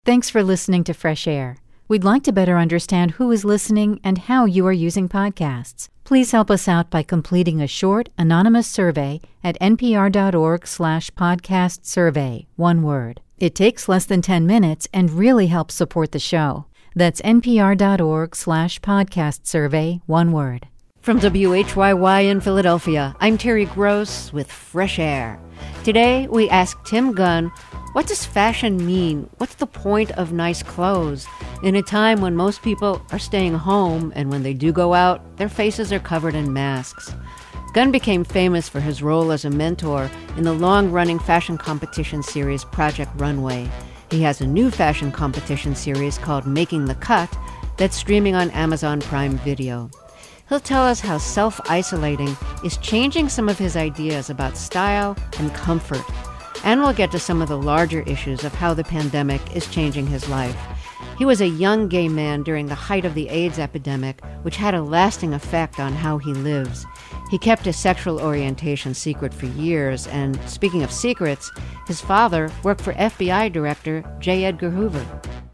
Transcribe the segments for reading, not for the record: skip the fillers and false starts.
Thanks for listening to Fresh Air. We'd like to better understand who is listening and how you are using podcasts. Please help us out by completing a short, anonymous survey at npr.org/podcastsurvey, one word. It takes less than 10 minutes and really helps support the show. That's npr.org/podcastsurvey, one word. From WHYY in Philadelphia, I'm Terry Gross with Fresh Air. Today, we ask Tim Gunn, what does fashion mean? What's the point of nice clothes? In a time when most people are staying home, and when they do go out, their faces are covered in masks. Gunn became famous for his role as a mentor in the long-running fashion competition series Project Runway. He has a new fashion competition series called Making the Cut that's streaming on Amazon Prime Video. He'll tell us how self-isolating is changing some of his ideas about style and comfort. And we'll get to some of the larger issues of how the pandemic is changing his life. He was a young gay man during the height of the AIDS epidemic, which had a lasting effect on how he lives. He kept his sexual orientation secret for years, and speaking of secrets, his father worked for FBI Director J. Edgar Hoover.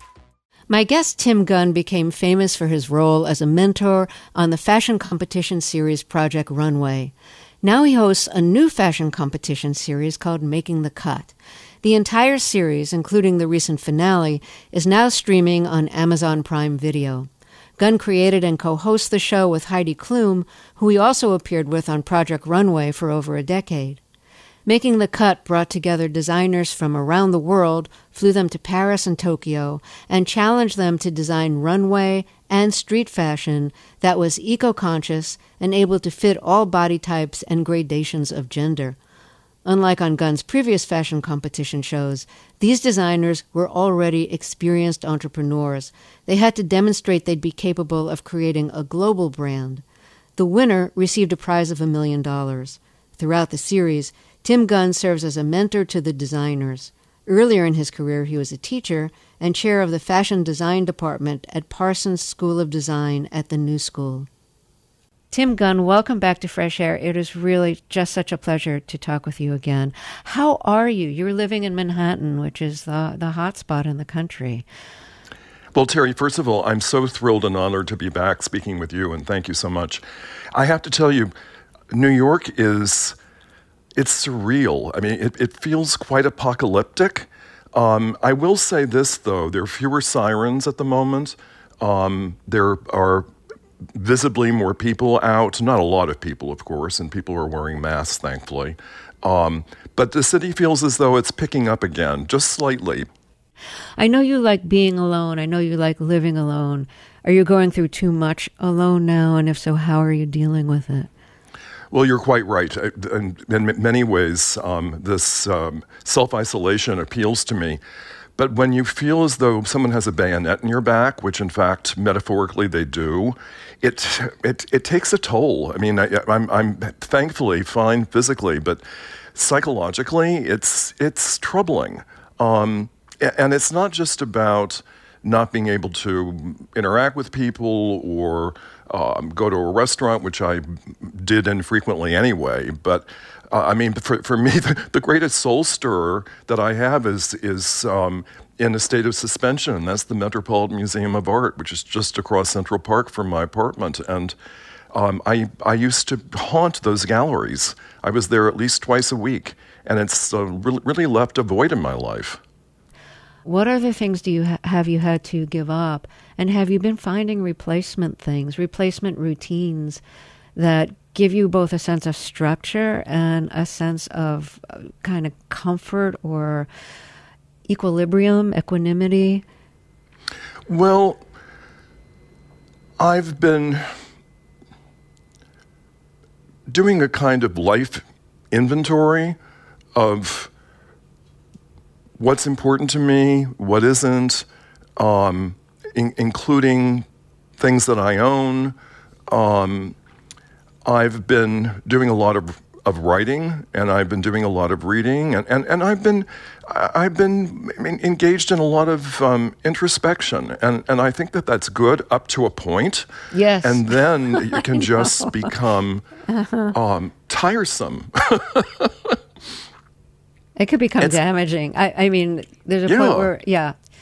My guest Tim Gunn became famous for his role as a mentor on the fashion competition series Project Runway. Now he hosts a new fashion competition series called Making the Cut. The entire series, including the recent finale, is now streaming on Amazon Prime Video. Gunn created and co-hosts the show with Heidi Klum, who he also appeared with on Project Runway for over a decade. Making the Cut brought together designers from around the world, flew them to Paris and Tokyo, and challenged them to design runway and street fashion that was eco-conscious and able to fit all body types and gradations of gender. Unlike on Gunn's previous fashion competition shows, these designers were already experienced entrepreneurs. They had to demonstrate they'd be capable of creating a global brand. The winner received a prize of $1 million. Throughout the series, Tim Gunn serves as a mentor to the designers. Earlier in his career, he was a teacher and chair of the fashion design department at Parsons School of Design at the New School. Tim Gunn, welcome back to Fresh Air. It is really just such a pleasure to talk with you again. How are you? You're living in Manhattan, which is the hot spot in the country. Well, Terry, first of all, I'm so thrilled and honored to be back speaking with you, and thank you so much. I have to tell you, New York it's surreal. I mean, it feels quite apocalyptic. I will say this, though. There are fewer sirens at the moment. There are visibly more people out. Not a lot of people, of course, and people are wearing masks, thankfully. But the city feels as though it's picking up again, just slightly. I know you like being alone. I know you like living alone. Are you going through too much alone now? And if so, how are you dealing with it? Well, you're quite right. In many ways, this self-isolation appeals to me. But when you feel as though someone has a bayonet in your back, which in fact, metaphorically, they do, it takes a toll. I mean, I'm thankfully fine physically, but psychologically, it's troubling. And it's not just about not being able to interact with people or go to a restaurant, which I did infrequently anyway. But I mean, for me, the greatest soul stirrer that I have is in a state of suspension. And that's the Metropolitan Museum of Art, which is just across Central Park from my apartment. And I used to haunt those galleries. I was there at least twice a week, and it's really left a void in my life. What other things do you have you had to give up? And have you been finding replacement routines that give you both a sense of structure and a sense of kind of comfort or equanimity? Well, I've been doing a kind of life inventory of what's important to me, what isn't, including things that I own. I've been doing a lot of writing, and I've been doing a lot of reading, and I've been engaged in a lot of introspection, and I think that that's good up to a point. Yes. And then it can just become tiresome. It could become damaging. I mean, there's a point where,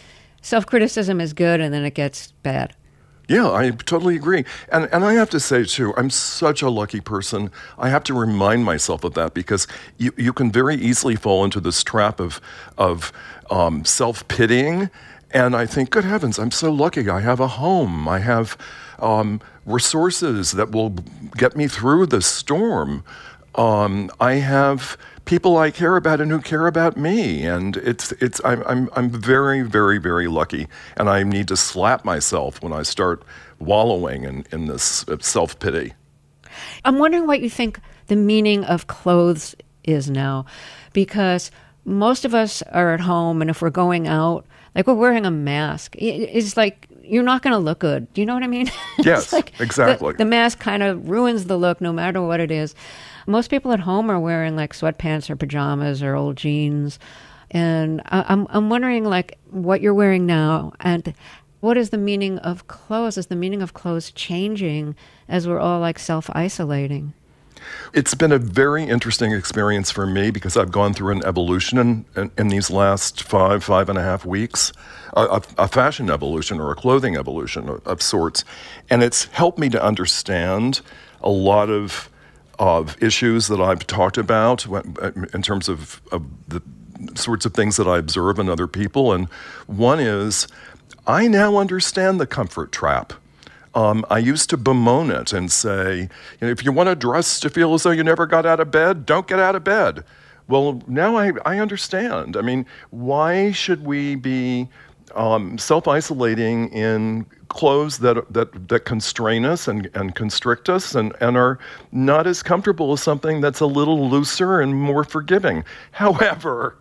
self-criticism is good and then it gets bad. Yeah, I totally agree. And I have to say, too, I'm such a lucky person. I have to remind myself of that because you can very easily fall into this trap of self-pitying. And I think, good heavens, I'm so lucky. I have a home. I have resources that will get me through the storm. I have people I care about and who care about me, and I'm very, very, very lucky, and I need to slap myself when I start wallowing in this self-pity. I'm wondering what you think the meaning of clothes is now, because most of us are at home, and if we're going out, like we're wearing a mask. It's like you're not going to look good. Do you know what I mean? Yes, like exactly. The mask kind of ruins the look no matter what it is. Most people at home are wearing like sweatpants or pajamas or old jeans. And I'm wondering like what you're wearing now and what is the meaning of clothes? Is the meaning of clothes changing as we're all like self-isolating? It's been a very interesting experience for me because I've gone through an evolution in these last 5.5 weeks, a fashion evolution or a clothing evolution of sorts. And it's helped me to understand a lot of issues that I've talked about in terms of the sorts of things that I observe in other people. And one is, I now understand the comfort trap. I used to bemoan it and say, if you want to dress to feel as though you never got out of bed, don't get out of bed. Well, now I understand. I mean, why should we be self-isolating in clothes that constrain us and constrict us and are not as comfortable as something that's a little looser and more forgiving? However,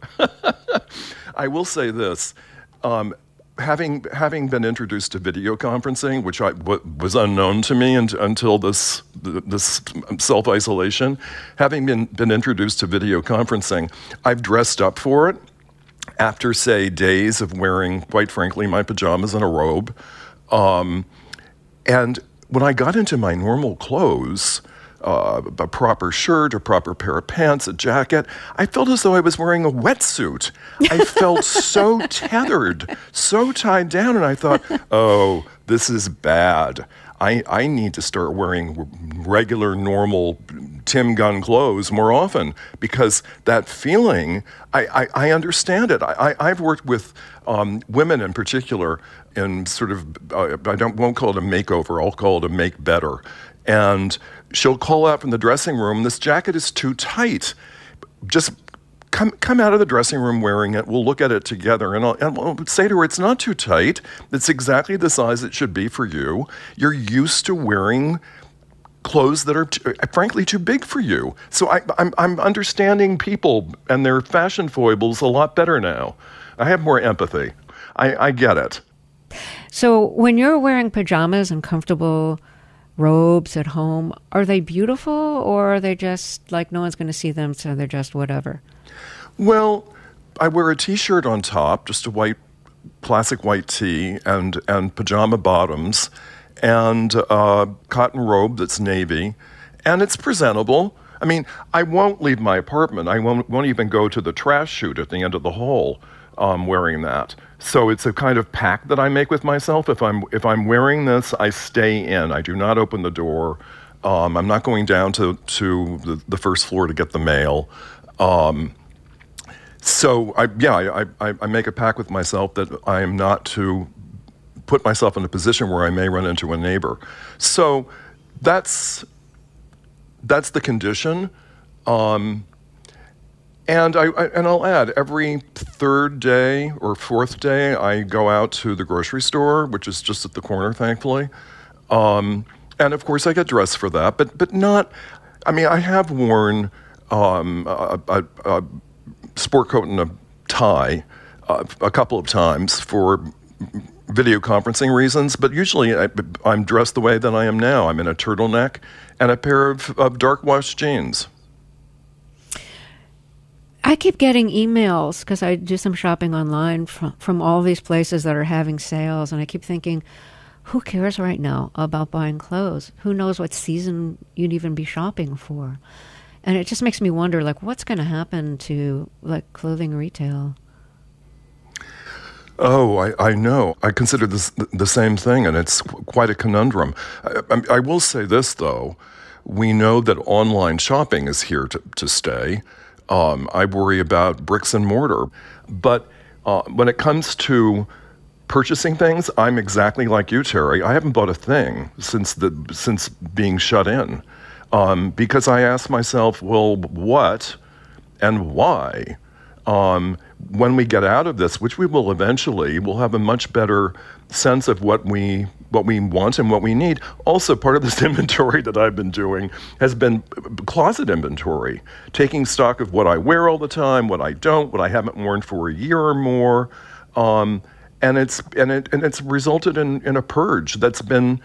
I will say this. Having been introduced to video conferencing, which was unknown to me until this self-isolation, having been introduced to video conferencing, I've dressed up for it after, say, days of wearing, quite frankly, my pajamas and a robe. And when I got into my normal clothes, a proper shirt, a proper pair of pants, a jacket, I felt as though I was wearing a wetsuit. I felt so tethered, so tied down, and I thought, oh, this is bad. I need to start wearing regular, normal Tim Gunn clothes more often because that feeling, I understand it. I've worked with women in particular in sort of, won't call it a makeover, I'll call it a make better. And she'll call out from the dressing room, this jacket is too tight. Just come out of the dressing room wearing it. We'll look at it together. And I'll say to her, it's not too tight. It's exactly the size it should be for you. You're used to wearing clothes that are, frankly, too big for you. So I'm understanding people and their fashion foibles a lot better now. I have more empathy. I get it. So when you're wearing pajamas and comfortable robes at home, are they beautiful or are they just like no one's going to see them, so they're just whatever? Well, I wear a T-shirt on top, just a classic white tee and pajama bottoms and a cotton robe that's navy, and it's presentable. I mean, I won't leave my apartment. I won't even go to the trash chute at the end of the hall wearing that. So it's a kind of pact that I make with myself. If I'm wearing this, I stay in. I do not open the door. I'm not going down to the first floor to get the mail. So I make a pact with myself that I am not to put myself in a position where I may run into a neighbor. So that's the condition. And I'll add, every third day or fourth day, I go out to the grocery store, which is just at the corner, thankfully. And of course, I get dressed for that, but not. I mean, I have worn a sport coat and a tie a couple of times for video conferencing reasons, but usually I'm dressed the way that I am now. I'm in a turtleneck and a pair of dark wash jeans. I keep getting emails because I do some shopping online from all these places that are having sales, and I keep thinking, who cares right now about buying clothes? Who knows what season you'd even be shopping for? And it just makes me wonder, like, what's going to happen to like clothing retail? Oh, I know. I consider this the same thing, and it's quite a conundrum. I will say this, though. We know that online shopping is here to stay. I worry about bricks and mortar. But when it comes to purchasing things, I'm exactly like you, Terry. I haven't bought a thing since being shut in, because I ask myself, well, what and why? When we get out of this, which we will eventually, we'll have a much better sense of what we want and what we need. Also, part of this inventory that I've been doing has been closet inventory, taking stock of what I wear all the time, what I don't, what I haven't worn for a year or more, and it's resulted in a purge that's been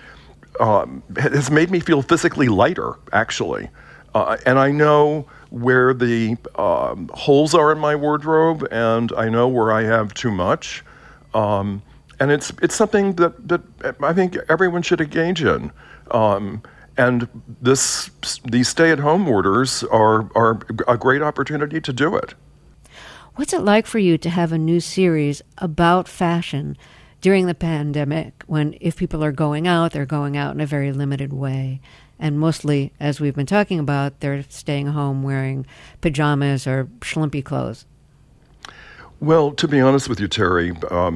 has made me feel physically lighter, actually. And I know where the holes are in my wardrobe, and I know where I have too much. And it's something that I think everyone should engage in. And these stay-at-home orders are a great opportunity to do it. What's it like for you to have a new series about fashion during the pandemic when if people are going out, they're going out in a very limited way? And mostly, as we've been talking about, they're staying home wearing pajamas or schlumpy clothes. Well, to be honest with you, Terry,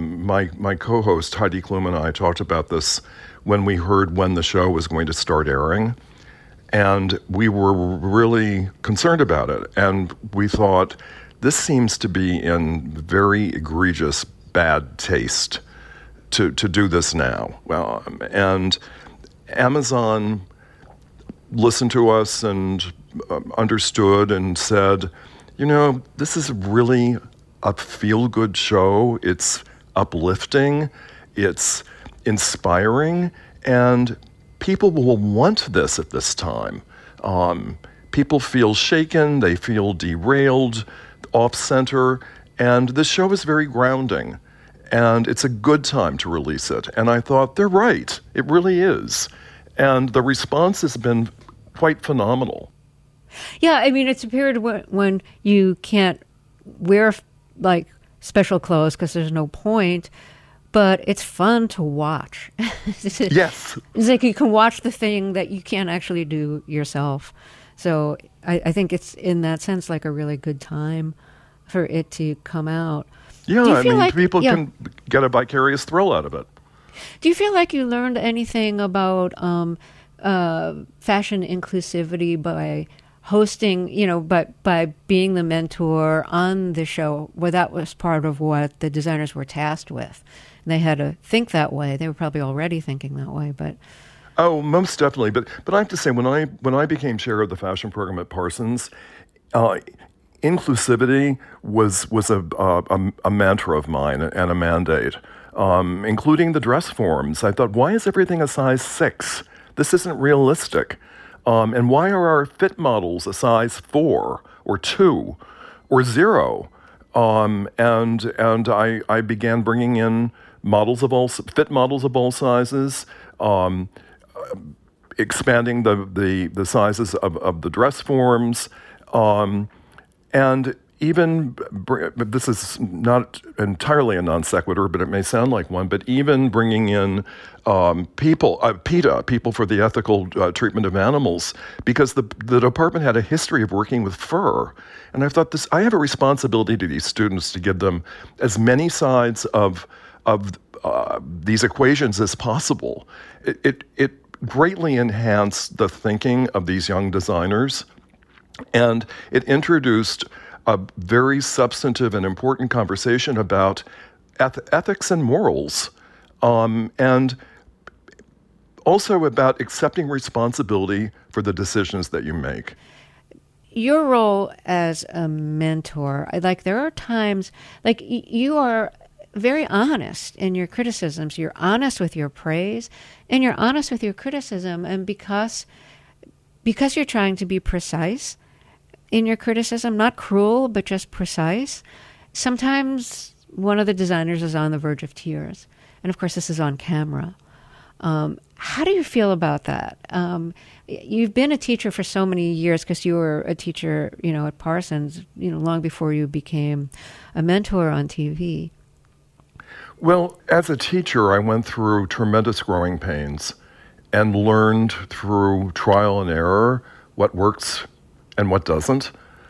my co-host Heidi Klum and I talked about this when we heard when the show was going to start airing. And we were really concerned about it. And we thought, this seems to be in very egregious bad taste to do this now. And Amazon listened to us and understood and said, this is really a feel-good show. It's uplifting, it's inspiring, and people will want this at this time. People feel shaken, they feel derailed, off-center, and this show is very grounding, and it's a good time to release it. And I thought, they're right, it really is. And the response has been quite phenomenal. Yeah, I mean, it's a period when you can't wear like special clothes because there's no point, but it's fun to watch. Yes. It's like you can watch the thing that you can't actually do yourself. So I think it's in that sense like a really good time for it to come out. Yeah, I mean, people can get a vicarious thrill out of it. Do you feel like you learned anything about fashion inclusivity by hosting, by being the mentor on the show? Well, that was part of what the designers were tasked with. They had to think that way. They were probably already thinking that way, but... Oh, most definitely. But I have to say, when I became chair of the fashion program at Parsons, inclusivity was a mantra of mine and a mandate, including the dress forms. I thought, why is everything a size 6? This isn't realistic. And why are our fit models a size 4 or 2 or 0? And I began bringing in fit models of all sizes, expanding the sizes of the dress forms, and even, this is not entirely a non sequitur, but it may sound like one, but even bringing in PETA, People for the Ethical Treatment of Animals, because the department had a history of working with fur. And I thought, I have a responsibility to these students to give them as many sides of these equations as possible. It greatly enhanced the thinking of these young designers, and it introduced a very substantive and important conversation about ethics and morals, and also about accepting responsibility for the decisions that you make. Your role as a mentor, there are times, you are very honest in your criticisms. You're honest with your praise, and you're honest with your criticism, and because you're trying to be precise in your criticism, not cruel, but just precise, sometimes one of the designers is on the verge of tears. And of course, this is on camera. How do you feel about that? You've been a teacher for so many years because you were a teacher, at Parsons, long before you became a mentor on TV. Well, as a teacher, I went through tremendous growing pains and learned through trial and error what works and what doesn't.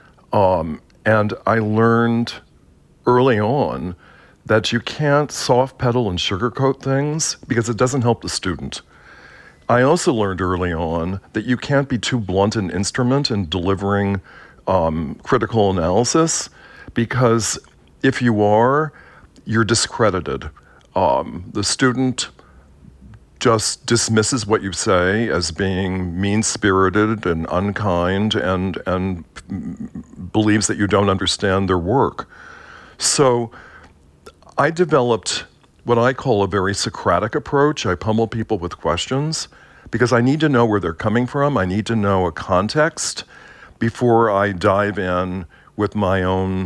And I learned early on that you can't soft pedal and sugarcoat things because it doesn't help the student. I also learned early on that you can't be too blunt an instrument in delivering critical analysis, because if you are, you're discredited. The student just dismisses what you say as being mean-spirited and unkind and believes that you don't understand their work. So I developed what I call a very Socratic approach. I pummel people with questions because I need to know where they're coming from. I need to know a context before I dive in with my own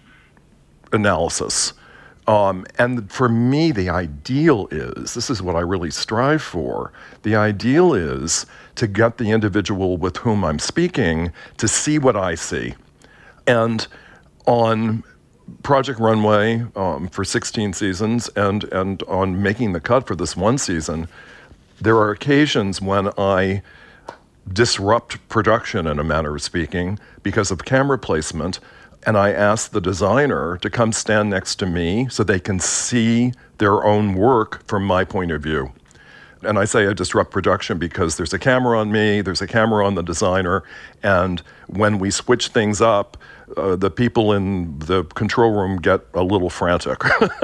analysis. And for me, the ideal is, this is what I really strive for, the ideal is to get the individual with whom I'm speaking to see what I see. And on Project Runway for 16 seasons and on Making the Cut for this one season, there are occasions when I disrupt production, in a manner of speaking, because of camera placement. And I ask the designer to come stand next to me so they can see their own work from my point of view. And I say I disrupt production because there's a camera on me, there's a camera on the designer, and when we switch things up, the people in the control room get a little frantic.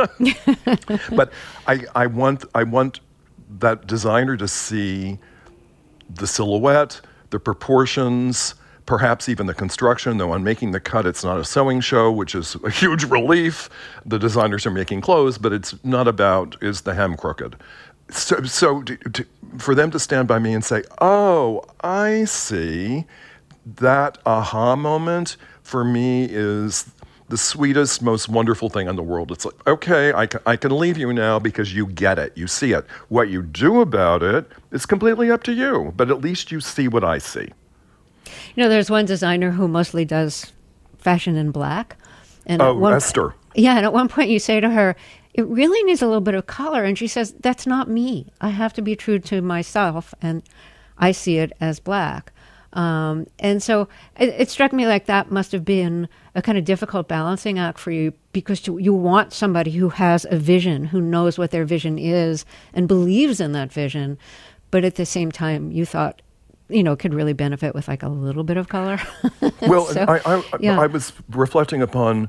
But I want that designer to see the silhouette, the proportions, perhaps even the construction, though on Making the Cut, it's not a sewing show, which is a huge relief. The designers are making clothes, but it's not about, is the hem crooked? So for them to stand by me and say, oh, I see, that aha moment for me is the sweetest, most wonderful thing in the world. It's like, okay, I can leave you now because you get it, you see it. What you do about it is completely up to you, but at least you see what I see. You know, there's one designer who mostly does fashion in black. And Esther. Yeah, and at one point you say to her, it really needs a little bit of color. And she says, that's not me. I have to be true to myself, and I see it as black. And so it struck me like that must have been a kind of difficult balancing act for you, because you want somebody who has a vision, who knows what their vision is and believes in that vision. But at the same time, you thought, could really benefit with like a little bit of color. Well, so, I was reflecting upon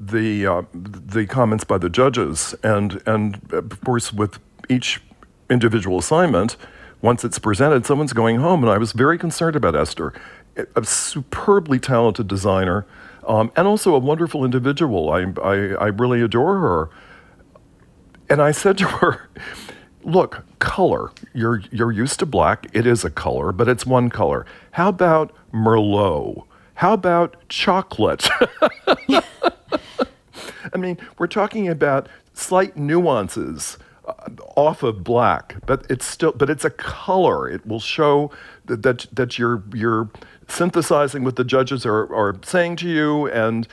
the comments by the judges, and of course with each individual assignment, once it's presented, someone's going home, and I was very concerned about Esther, a superbly talented designer, and also a wonderful individual. I really adore her, and I said to her, look, color. You're used to black. It is a color, but it's one color. How about Merlot? How about chocolate? I mean, we're talking about slight nuances off of black, but it's a color. It will show that you're synthesizing what the judges are saying to you, and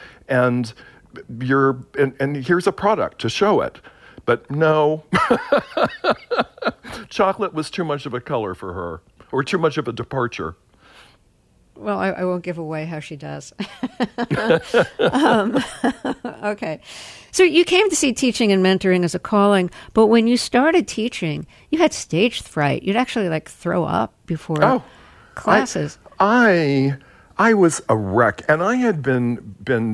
here's a product to show it. But no, chocolate was too much of a color for her, or too much of a departure. Well, I won't give away how she does. Okay. So you came to see teaching and mentoring as a calling, but when you started teaching, you had stage fright. You'd actually throw up before classes. I was a wreck, and I had been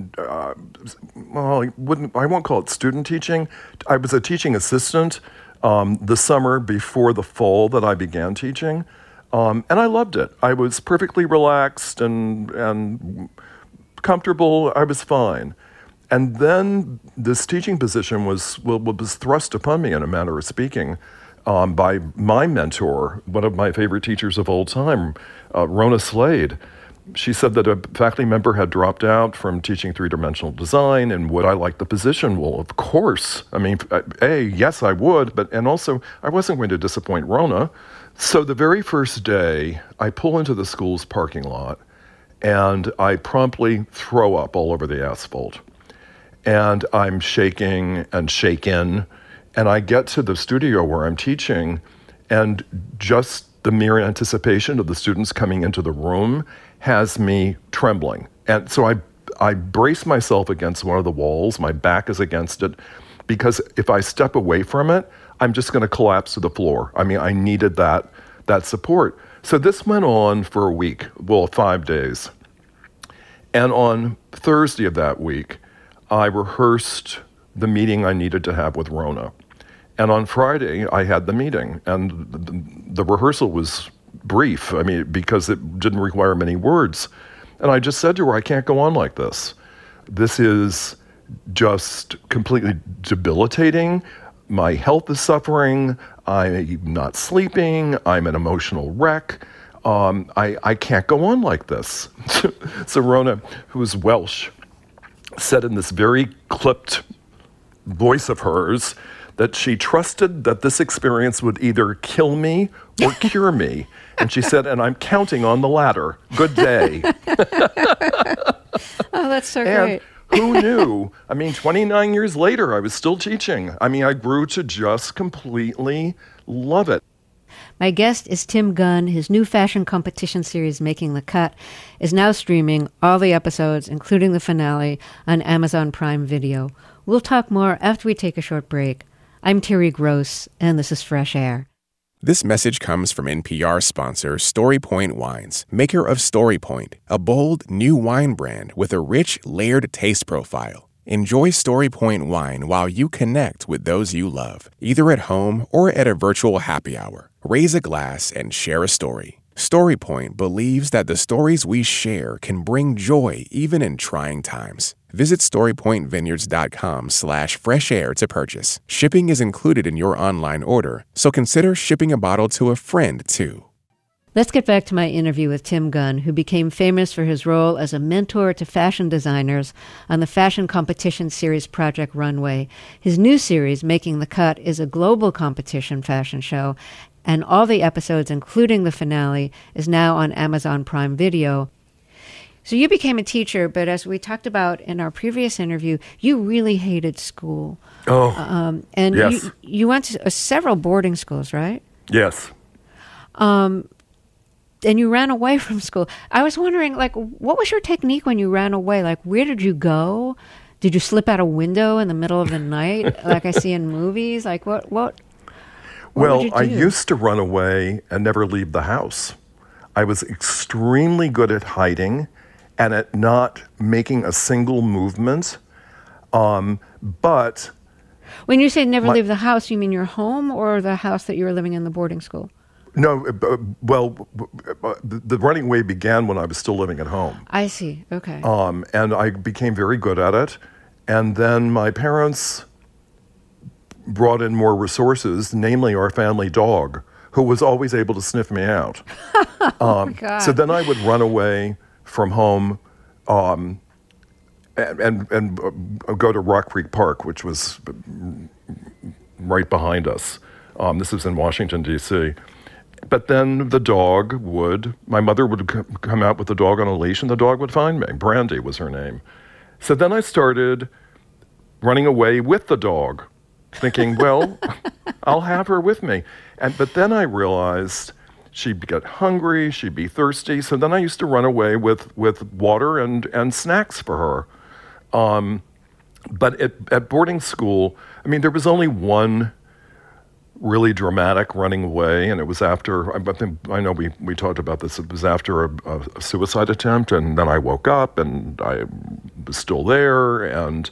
I won't call it student teaching. I was a teaching assistant the summer before the fall that I began teaching. And I loved it. I was perfectly relaxed and comfortable. I was fine. And then this teaching position was thrust upon me, in a manner of speaking, by my mentor, one of my favorite teachers of all time, Rona Slade. She said that a faculty member had dropped out from teaching three-dimensional design, and would I like the position? Well, of course. I mean, yes, I would, and also I wasn't going to disappoint Rona. So the very first day, I pull into the school's parking lot, and I promptly throw up all over the asphalt. And I'm shaking and shaken, And I get to the studio where I'm teaching, and just the mere anticipation of the students coming into the room has me trembling. And so I brace myself against one of the walls. My back is against it, because if I step away from it, I'm just going to collapse to the floor. I mean, I needed that support. So this went on for a week, 5 days. And on Thursday of that week, I rehearsed the meeting I needed to have with Rona. And on Friday, I had the meeting, and the rehearsal was brief, because it didn't require many words. And I just said to her, I can't go on like this. This is just completely debilitating. My health is suffering. I'm not sleeping. I'm an emotional wreck. I can't go on like this. So Rona, who's Welsh, said in this very clipped voice of hers that she trusted that this experience would either kill me or cure me. And she said, and I'm counting on the latter. Good day. Oh, that's so great. Who knew? 29 years later, I was still teaching. I grew to just completely love it. My guest is Tim Gunn. His new fashion competition series, Making the Cut, is now streaming, all the episodes, including the finale, on Amazon Prime Video. We'll talk more after we take a short break. I'm Terry Gross, and this is Fresh Air. This message comes from NPR sponsor StoryPoint Wines, maker of StoryPoint, a bold, new wine brand with a rich, layered taste profile. Enjoy StoryPoint wine while you connect with those you love, either at home or at a virtual happy hour. Raise a glass and share a story. StoryPoint believes that the stories we share can bring joy even in trying times. Visit StoryPointVineyards.com/fresh air to purchase. Shipping is included in your online order, so consider shipping a bottle to a friend, too. Let's get back to my interview with Tim Gunn, who became famous for his role as a mentor to fashion designers on the fashion competition series Project Runway. His new series, Making the Cut, is a global competition fashion show, and all the episodes, including the finale, is now on Amazon Prime Video. So you became a teacher, but as we talked about in our previous interview, you really hated school. Oh, and yes. you went to several boarding schools, right? Yes. And you ran away from school. I was wondering, what was your technique when you ran away? Where did you go? Did you slip out a window in the middle of the night, like I see in movies? What Well, would you do? I used to run away and never leave the house. I was extremely good at hiding and at not making a single movement. But when you say never leave the house, you mean your home or the house that you were living in the boarding school? No, the running away began when I was still living at home. I see. Okay. And I became very good at it. And then my parents brought in more resources, namely our family dog, who was always able to sniff me out. Oh my God. So then I would run away from home and go to Rock Creek Park, which was right behind us. This was in Washington, D.C. But then my mother would come out with the dog on a leash, and the dog would find me. Brandy was her name. So then I started running away with the dog, thinking, well, I'll have her with me. But then I realized she'd get hungry, she'd be thirsty. So then I used to run away with water and snacks for her. But at boarding school, there was only one really dramatic running away, and it was after, I know we talked about this, it was after a suicide attempt, and then I woke up and I was still there, and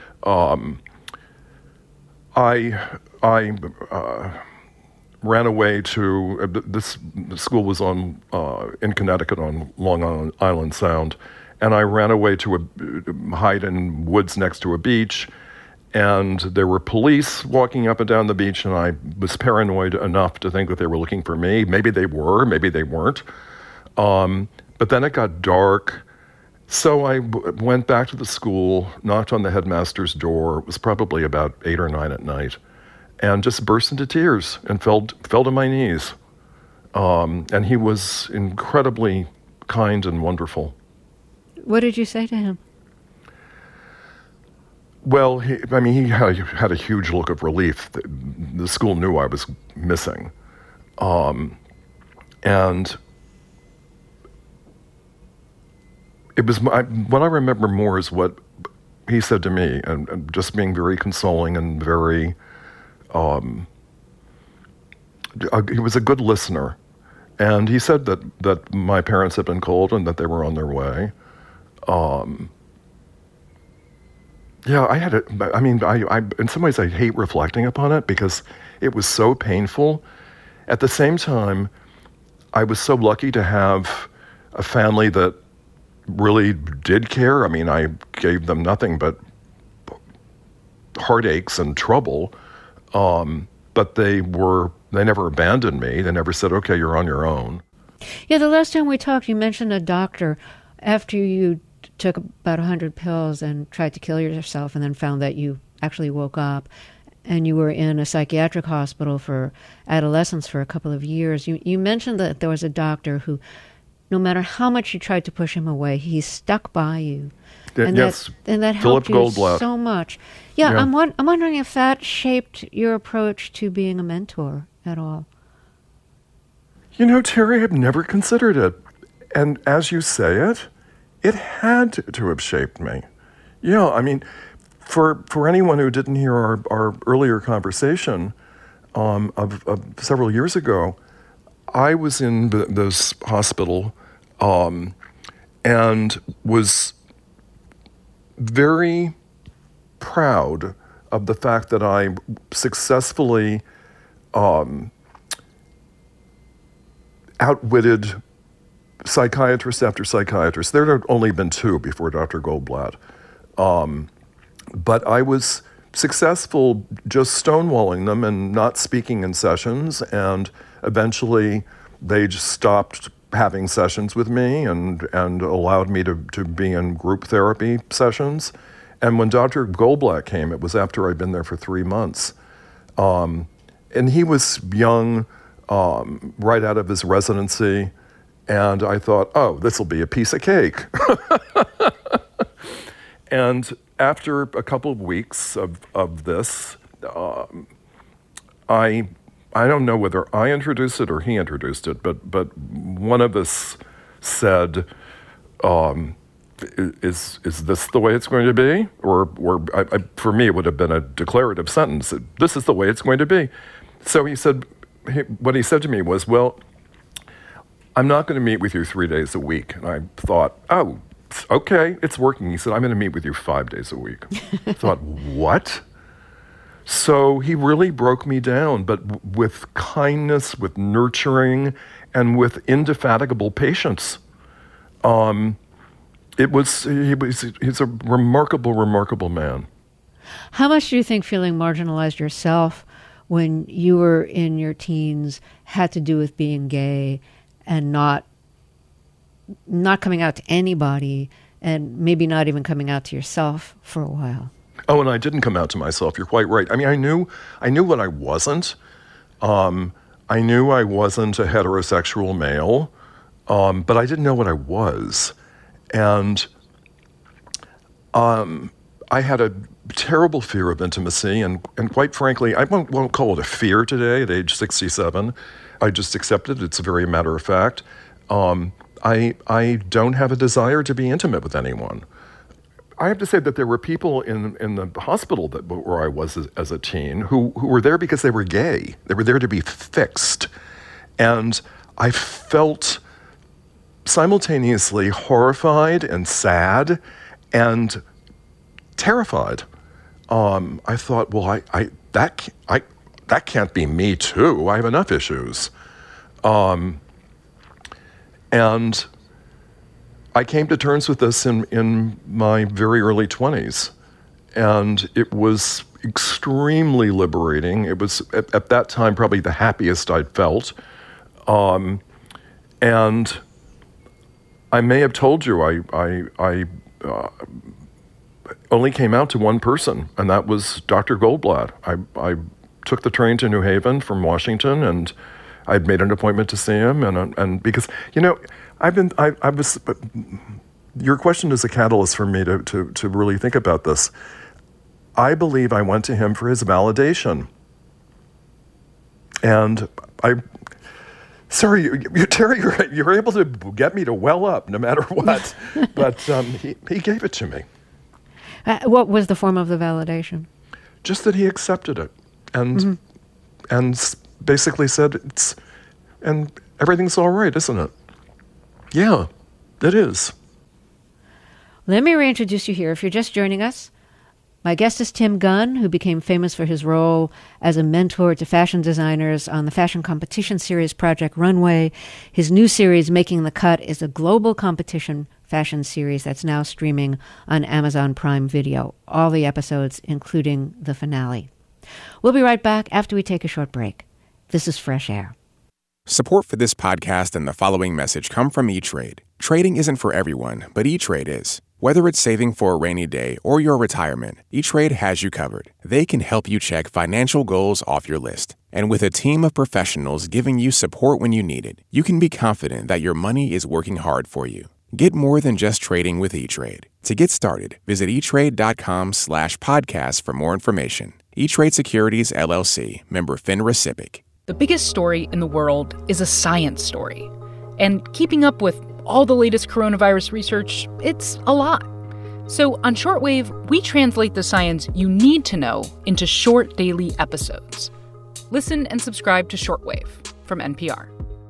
I ran away to, this school was in Connecticut on Long Island Sound, and I ran away to hide in woods next to a beach, and there were police walking up and down the beach, and I was paranoid enough to think that they were looking for me. Maybe they were, maybe they weren't. But then it got dark, so I went back to the school, knocked on the headmaster's door. It was probably about 8 or 9 at night, and just burst into tears and fell to my knees. And he was incredibly kind and wonderful. What did you say to him? Well, he had a huge look of relief. The school knew I was missing. And it was what I remember more is what he said to me, and just being very consoling and very, he was a good listener. And he said that my parents had been called and that they were on their way. Yeah, I in some ways I hate reflecting upon it because it was so painful. At the same time, I was so lucky to have a family that really did care. I mean, I gave them nothing but heartaches and trouble, but they never abandoned me. They never said, okay, you're on your own. Yeah, the last time we talked, you mentioned a doctor after you took about 100 pills and tried to kill yourself and then found that you actually woke up and you were in a psychiatric hospital for adolescents for a couple of years. You mentioned that there was a doctor who, no matter how much you tried to push him away, he stuck by you. And yes, that Philip helped you Goldblatt. So much. Yeah, Yeah. I'm wondering if that shaped your approach to being a mentor at all. You know, Terry, I've never considered it. And as you say it, it had to have shaped me. Yeah, I mean, for anyone who didn't hear our earlier conversation of several years ago, I was in this hospital and was very proud of the fact that I successfully outwitted psychiatrist after psychiatrist. There had only been two before Dr. Goldblatt. But I was successful just stonewalling them and not speaking in sessions, and eventually they just stopped having sessions with me and allowed me to be in group therapy sessions. And when Dr. Goldblatt came, it was after I'd been there for 3 months. And he was young, right out of his residency. And I thought, oh, this will be a piece of cake. And after a couple of weeks of this, I don't know whether I introduced it or he introduced it, but one of us said, is this the way it's going to be? Or for me, it would have been a declarative sentence. This is the way it's going to be. So he said, what he said to me was, well, I'm not going to meet with you 3 days a week. And I thought, oh, okay, it's working. He said, I'm going to meet with you 5 days a week. I thought, what? So he really broke me down, but with kindness, with nurturing, and with indefatigable patience. He's a remarkable, remarkable man. How much do you think feeling marginalized yourself when you were in your teens had to do with being gay and not coming out to anybody, and maybe not even coming out to yourself for a while? Oh, and I didn't come out to myself. You're quite right. I mean, I knew what I wasn't. I knew I wasn't a heterosexual male, but I didn't know what I was. And I had a terrible fear of intimacy, and quite frankly, I won't call it a fear today at age 67. I just accept it. It's a very matter of fact. I don't have a desire to be intimate with anyone. I have to say that there were people in the hospital where I was as a teen who were there because they were gay. They were there to be fixed. And I felt simultaneously horrified and sad and terrified. I thought, well, that can't be me too. I have enough issues. And I came to terms with this in my very early 20s, and it was extremely liberating. It was, at that time, probably the happiest I'd felt. And I may have told you I only came out to one person, and that was Dr. Goldblatt. I took the train to New Haven from Washington, and I'd made an appointment to see him, and because, you know, your question is a catalyst for me to really think about this. I believe I went to him for his validation. And sorry, Terry, you're able to get me to well up no matter what. But he gave it to me. What was the form of the validation? Just that he accepted it and basically said, and everything's all right, isn't it? Yeah, it is. Let me reintroduce you here. If you're just joining us, my guest is Tim Gunn, who became famous for his role as a mentor to fashion designers on the fashion competition series Project Runway. His new series, Making the Cut, is a global competition fashion series that's now streaming on Amazon Prime Video. All the episodes, including the finale. We'll be right back after we take a short break. This is Fresh Air. Support for this podcast and the following message come from E-Trade. Trading isn't for everyone, but E-Trade is. Whether it's saving for a rainy day or your retirement, E-Trade has you covered. They can help you check financial goals off your list. And with a team of professionals giving you support when you need it, you can be confident that your money is working hard for you. Get more than just trading with E-Trade. To get started, visit eTrade.com/podcast for more information. E-Trade Securities, LLC, member FINRA SIPC. The biggest story in the world is a science story. And keeping up with all the latest coronavirus research, it's a lot. So on Shortwave, we translate the science you need to know into short daily episodes. Listen and subscribe to Shortwave from NPR.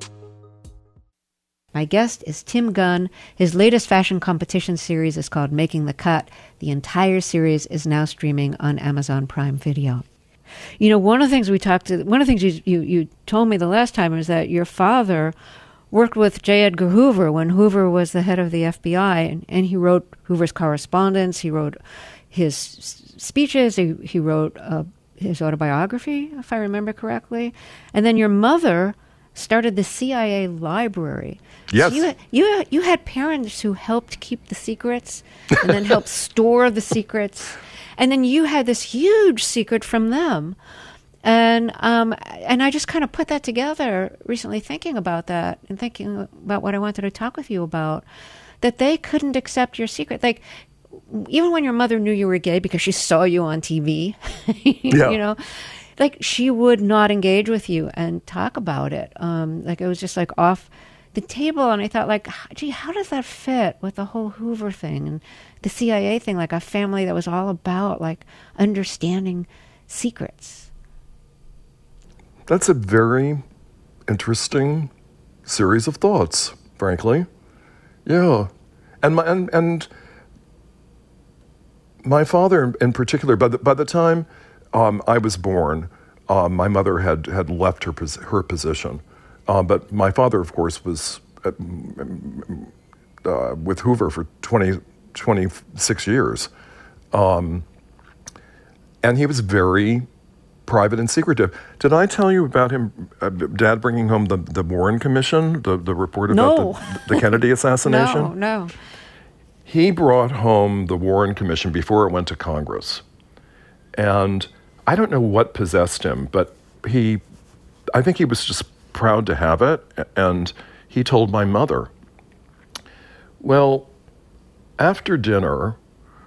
My guest is Tim Gunn. His latest fashion competition series is called Making the Cut. The entire series is now streaming on Amazon Prime Video. You know, one of the things you told me the last time is that your father worked with J. Edgar Hoover when Hoover was the head of the FBI, and he wrote Hoover's correspondence, he wrote his speeches, he wrote his autobiography, if I remember correctly. And then your mother started the CIA library. Yes. So you had parents who helped keep the secrets and then helped store the secrets. And then you had this huge secret from them. And I just kind of put that together recently, thinking about that and thinking about what I wanted to talk with you about, that they couldn't accept your secret. Like, even when your mother knew you were gay because she saw you on TV, Yeah. you know, like, she would not engage with you and talk about it. Like, it was just like off the table. And I thought, like, gee, how does that fit with the whole Hoover thing and the CIA thing? Like, a family that was all about, like, understanding secrets. That's a very interesting series of thoughts, frankly. Yeah. And my father in particular, by the time I was born, my mother had left her position. But my father, of course, was with Hoover for 26 years. And he was very private and secretive. Did I tell you about him, Dad bringing home the Warren Commission, the report about the Kennedy assassination? No. He brought home the Warren Commission before it went to Congress. And I don't know what possessed him, but I think he was just proud to have it. And he told my mother, well, after dinner,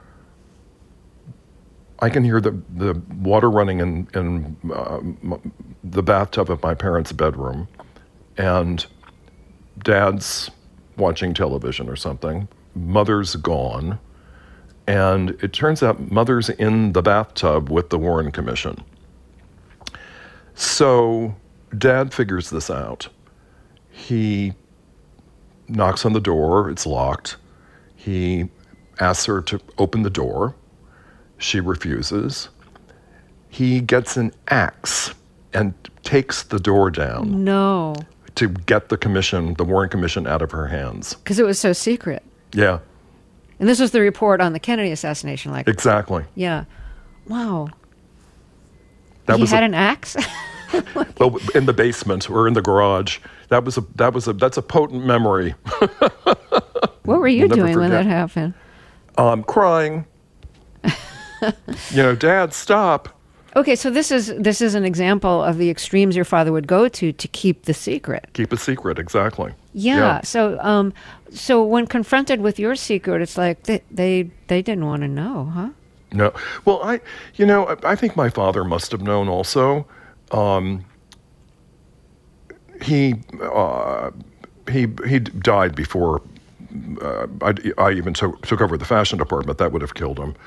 I can hear the water running in the bathtub of my parents' bedroom, and Dad's watching television or something. Mother's gone, and it turns out Mother's in the bathtub with the Warren Commission. So Dad figures this out. He knocks on the door, it's locked. He asks her to open the door. She refuses. He gets an axe and takes the door down. No. To get the Warren Commission out of her hands. Because it was so secret. Yeah. And this was the report on the Kennedy assassination. Like, exactly. Yeah. Wow. He had an axe? Well, in the basement or in the garage. That's a potent memory. What were you doing when that happened? Crying. Dad, stop. Okay, so this is an example of the extremes your father would go to keep the secret. Keep a secret, exactly. Yeah. So when confronted with your secret, it's like they didn't want to know, huh? No. Well, I think my father must have known also. He died before I even took over the fashion department. That would have killed him.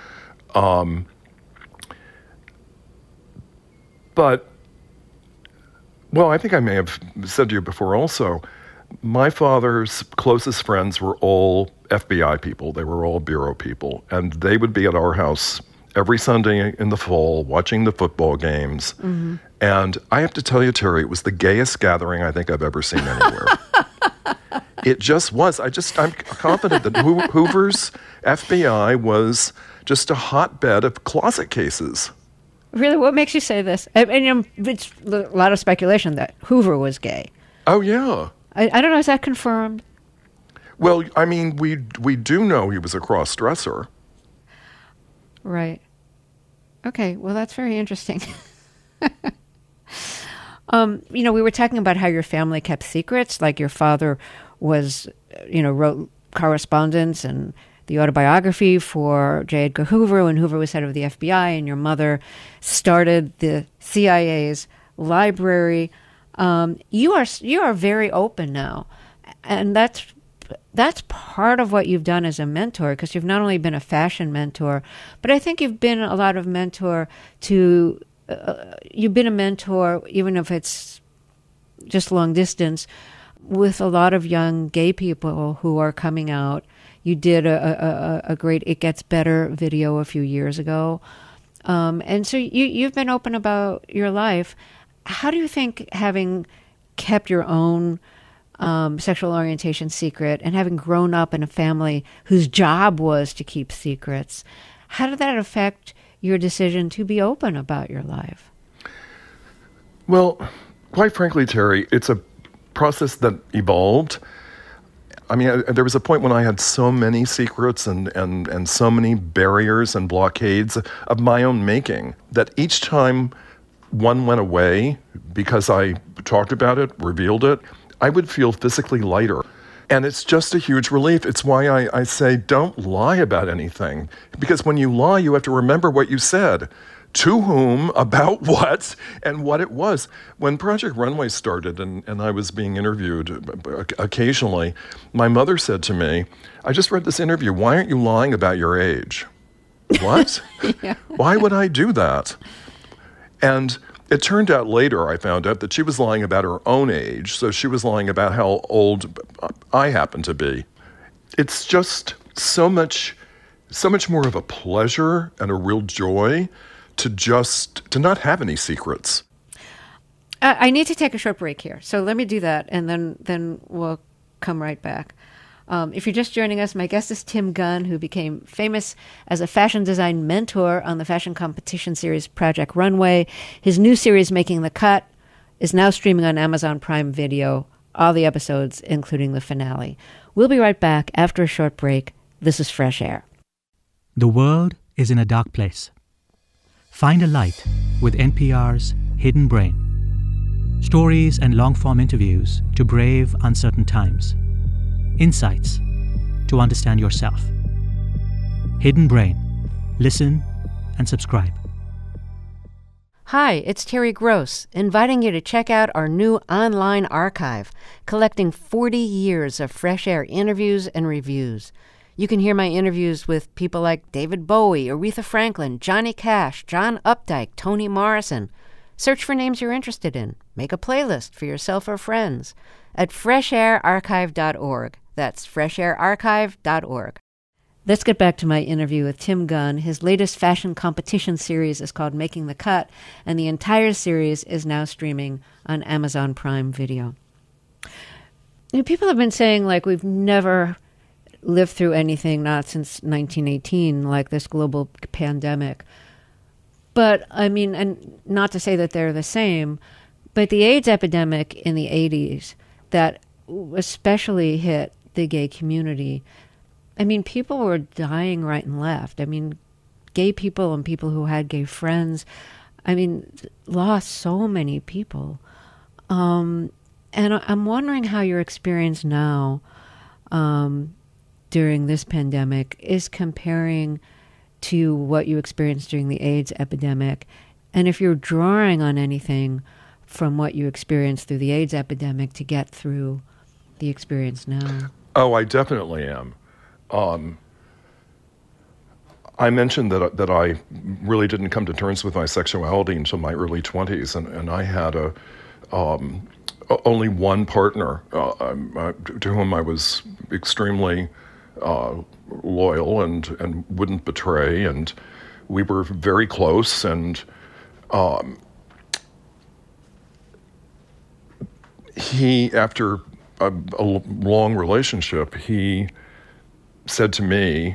But, well, I think I may have said to you before also, my father's closest friends were all FBI people. They were all bureau people. And they would be at our house every Sunday in the fall watching the football games. Mm-hmm. And I have to tell you, Terry, it was the gayest gathering I think I've ever seen anywhere. It just was. I'm confident that Hoover's FBI was just a hotbed of closet cases. Really? What makes you say this? It's a lot of speculation that Hoover was gay. Oh, yeah. I don't know. Is that confirmed? Well, I mean, we do know he was a cross-dresser. Right. Okay. Well, that's very interesting. We were talking about how your family kept secrets, like your father was, wrote correspondence and the autobiography for J. Edgar Hoover when Hoover was head of the FBI, and your mother started the CIA's library. You are very open now, and that's part of what you've done as a mentor, because you've not only been a fashion mentor, but I think you've been a lot of mentor to. You've been a mentor, even if it's just long distance, with a lot of young gay people who are coming out. You did a great It Gets Better video a few years ago. And so you've been open about your life. How do you think, having kept your own sexual orientation secret and having grown up in a family whose job was to keep secrets, how did that affect your decision to be open about your life? Well, quite frankly, Terry, it's a process that evolved. I mean, there was a point when I had so many secrets and so many barriers and blockades of my own making that each time one went away because I talked about it, revealed it, I would feel physically lighter. And it's just a huge relief. It's why I say don't lie about anything. Because when you lie, you have to remember what you said, to whom, about what, and what it was. When Project Runway started and I was being interviewed occasionally, my mother said to me, I just read this interview. Why aren't you lying about your age? What? Yeah. Why would I do that? And it turned out later, I found out that she was lying about her own age. So she was lying about how old I happen to be. It's just so much more of a pleasure and a real joy to not have any secrets. I need to take a short break here. So let me do that, and then we'll come right back. If you're just joining us, my guest is Tim Gunn, who became famous as a fashion design mentor on the fashion competition series Project Runway. His new series, Making the Cut, is now streaming on Amazon Prime Video, all the episodes, including the finale. We'll be right back after a short break. This is Fresh Air. The world is in a dark place. Find a light with NPR's Hidden Brain. Stories and long-form interviews to brave uncertain times. Insights to understand yourself. Hidden Brain. Listen and subscribe. Hi, it's Terry Gross, inviting you to check out our new online archive, collecting 40 years of Fresh Air interviews and reviews. You can hear my interviews with people like David Bowie, Aretha Franklin, Johnny Cash, John Updike, Toni Morrison. Search for names you're interested in. Make a playlist for yourself or friends at freshairarchive.org. That's freshairarchive.org. Let's get back to my interview with Tim Gunn. His latest fashion competition series is called Making the Cut, and the entire series is now streaming on Amazon Prime Video. People have been saying, we've never lived through anything, not since 1918, like this global pandemic. But, and not to say that they're the same, but the AIDS epidemic in the 80s that especially hit the gay community, people were dying right and left. Gay people and people who had gay friends, lost so many people. And I'm wondering how your experience now during this pandemic is comparing to what you experienced during the AIDS epidemic, and if you're drawing on anything from what you experienced through the AIDS epidemic to get through the experience now. Oh, I definitely am. I mentioned that I really didn't come to terms with my sexuality until my early 20s, and I had only one partner to whom I was extremely loyal and wouldn't betray, and we were very close, and he, after a long relationship, he said to me,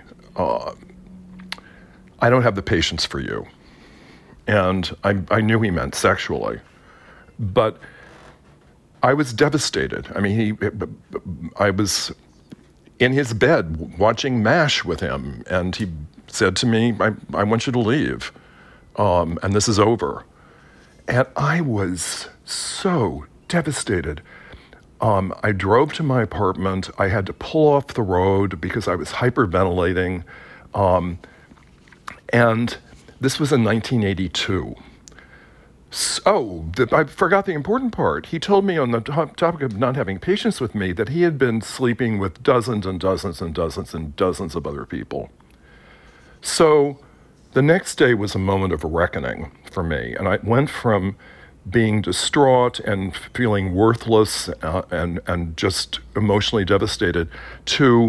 I don't have the patience for you. And I knew he meant sexually, but I was devastated. I mean, I was in his bed watching MASH with him, and he said to me, I want you to leave, and this is over. And I was so devastated. I drove to my apartment. I had to pull off the road because I was hyperventilating. And this was in 1982. So, I forgot the important part. He told me on the topic of not having patience with me that he had been sleeping with dozens and dozens and dozens and dozens of other people. So, the next day was a moment of reckoning for me. And I went from being distraught and feeling worthless and just emotionally devastated to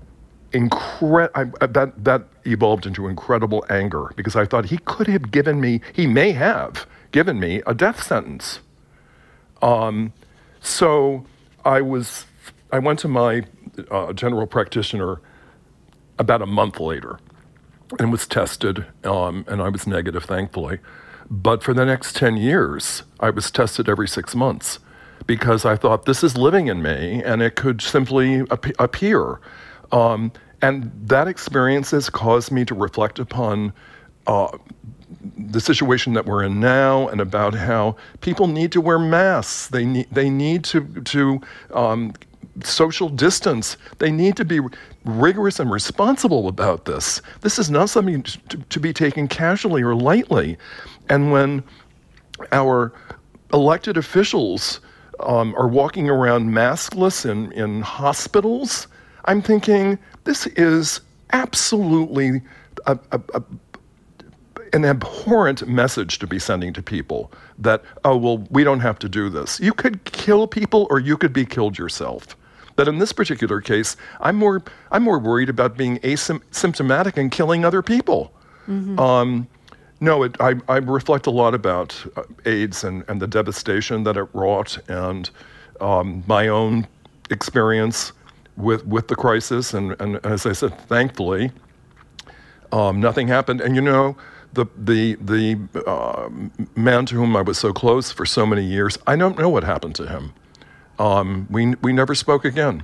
that evolved into incredible anger, because I thought he may have given me a death sentence. So I went to my general practitioner about a month later and was tested, and I was negative, thankfully. But for the next 10 years, I was tested every 6 months because I thought this is living in me and it could simply appear. And that experience has caused me to reflect upon the situation that we're in now, and about how people need to wear masks. They need to social distance. They need to be rigorous and responsible about this. This is not something to be taken casually or lightly. And when our elected officials are walking around maskless in hospitals, I'm thinking, this is absolutely an abhorrent message to be sending to people that, oh, well, we don't have to do this. You could kill people or you could be killed yourself. That in this particular case, I'm more worried about being asymptomatic and killing other people. Mm-hmm. I reflect a lot about AIDS and the devastation that it wrought, and my own experience with the crisis. And as I said, thankfully, nothing happened. And the man to whom I was so close for so many years, I don't know what happened to him. We never spoke again.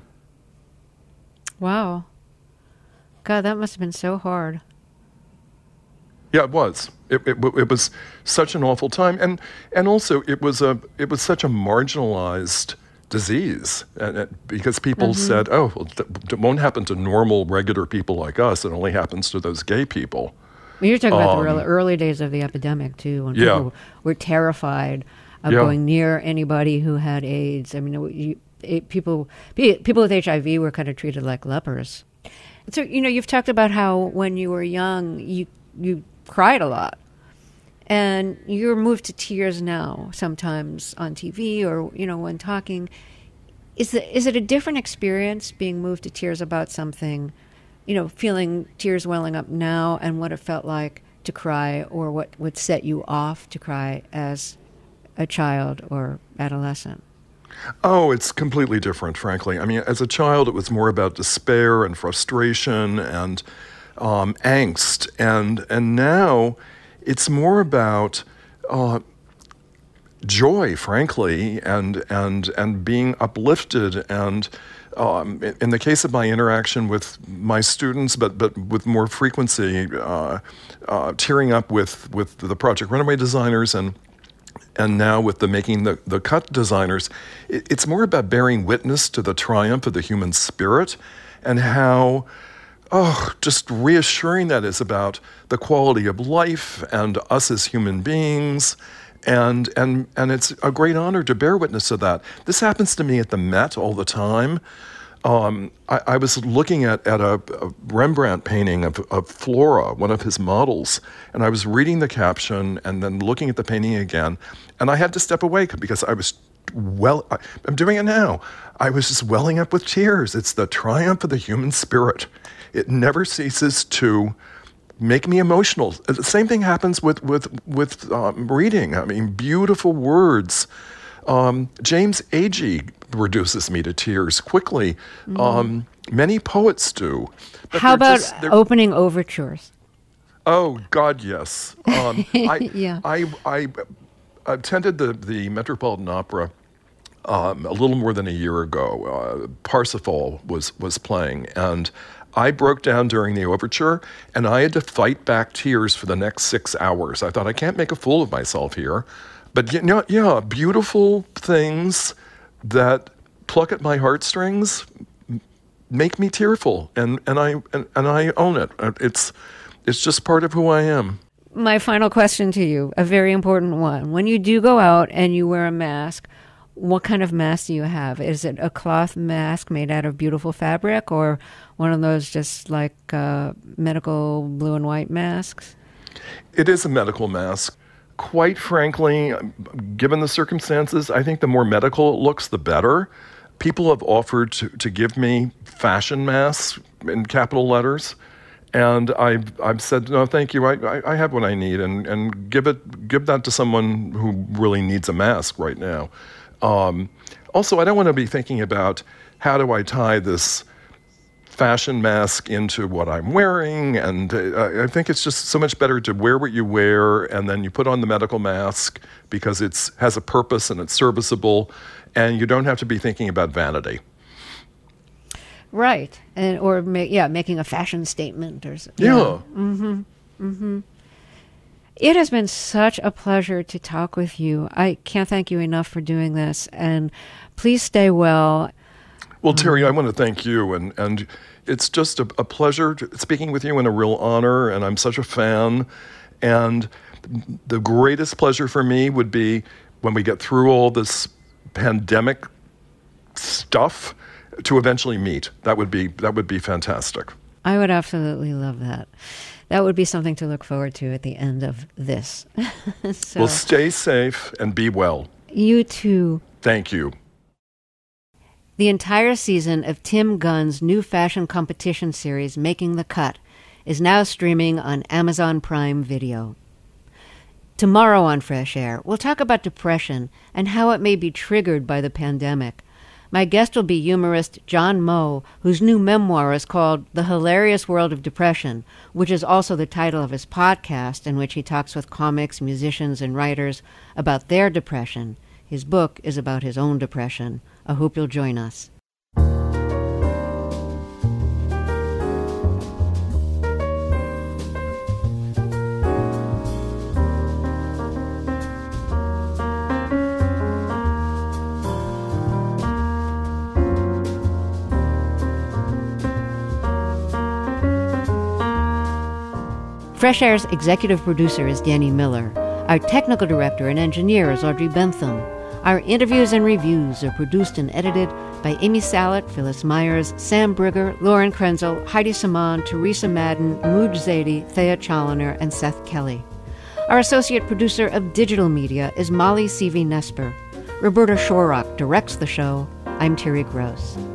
Wow. God, that must have been so hard. Yeah, it was. It was such an awful time, and also it was such a marginalized disease, because people mm-hmm. said, "Oh, well, it won't happen to normal, regular people like us. It only happens to those gay people." Well, you're talking about the early days of the epidemic too, when people were terrified of going near anybody who had AIDS. I mean, people with HIV were kind of treated like lepers. So you've talked about how when you were young, you cried a lot. And you're moved to tears now, sometimes on TV or, when talking. Is it a different experience being moved to tears about something, feeling tears welling up now, and what it felt like to cry, or what would set you off to cry as a child or adolescent? Oh, it's completely different, frankly. I mean, as a child, it was more about despair and frustration and angst. And now it's more about joy, frankly, and being uplifted. And in the case of my interaction with my students, but with more frequency, tearing up with the Project Runway designers and now with the Making the Cut designers, it's more about bearing witness to the triumph of the human spirit, and how just reassuring that is about the quality of life and us as human beings. And it's a great honor to bear witness to that. This happens to me at the Met all the time. I was looking at a Rembrandt painting of Flora, one of his models, and I was reading the caption and then looking at the painting again, and I had to step away because I was I'm doing it now. I was just welling up with tears. It's the triumph of the human spirit. It never ceases to make me emotional. The same thing happens with reading. I mean, beautiful words. James Agee reduces me to tears quickly. Many poets do. But how about opening overtures? Oh, God, yes. Yeah. I attended the Metropolitan Opera a little more than a year ago. Parsifal was playing, and I broke down during the overture, and I had to fight back tears for the next 6 hours. I thought, I can't make a fool of myself here. But beautiful things that pluck at my heartstrings make me tearful, and I own it. It's just part of who I am. My final question to you, a very important one. When you do go out and you wear a mask, what kind of mask do you have? Is it a cloth mask made out of beautiful fabric, or one of those just like medical blue and white masks? It is a medical mask. Quite frankly, given the circumstances, I think the more medical it looks, the better. People have offered to give me fashion masks in capital letters, and I've said, no, thank you. I have what I need, and give that to someone who really needs a mask right now. Also, I don't want to be thinking about how do I tie this fashion mask into what I'm wearing, and I think it's just so much better to wear what you wear, and then you put on the medical mask because it has a purpose and it's serviceable, and you don't have to be thinking about vanity. Right, or making a fashion statement or something. Yeah. Mm-hmm. Mm-hmm. It has been such a pleasure to talk with you. I can't thank you enough for doing this, and please stay well. Well, Terry, I want to thank you, and it's just a pleasure speaking with you, and a real honor, and I'm such a fan. And the greatest pleasure for me would be when we get through all this pandemic stuff to eventually meet. That would be fantastic. I would absolutely love that. That would be something to look forward to at the end of this. Well, stay safe and be well. You too. Thank you. The entire season of Tim Gunn's new fashion competition series, Making the Cut, is now streaming on Amazon Prime Video. Tomorrow on Fresh Air, we'll talk about depression and how it may be triggered by the pandemic. My guest will be humorist John Moe, whose new memoir is called The Hilarious World of Depression, which is also the title of his podcast, in which he talks with comics, musicians, and writers about their depression. His book is about his own depression. I hope you'll join us. Fresh Air's executive producer is Danny Miller. Our technical director and engineer is Audrey Bentham. Our interviews and reviews are produced and edited by Amy Salet, Phyllis Myers, Sam Brigger, Lauren Krenzel, Heidi Saman, Teresa Madden, Mooj Zaidi, Thea Challoner, and Seth Kelly. Our associate producer of digital media is Molly Seavey-Nesper. Roberta Shorrock directs the show. I'm Terry Gross.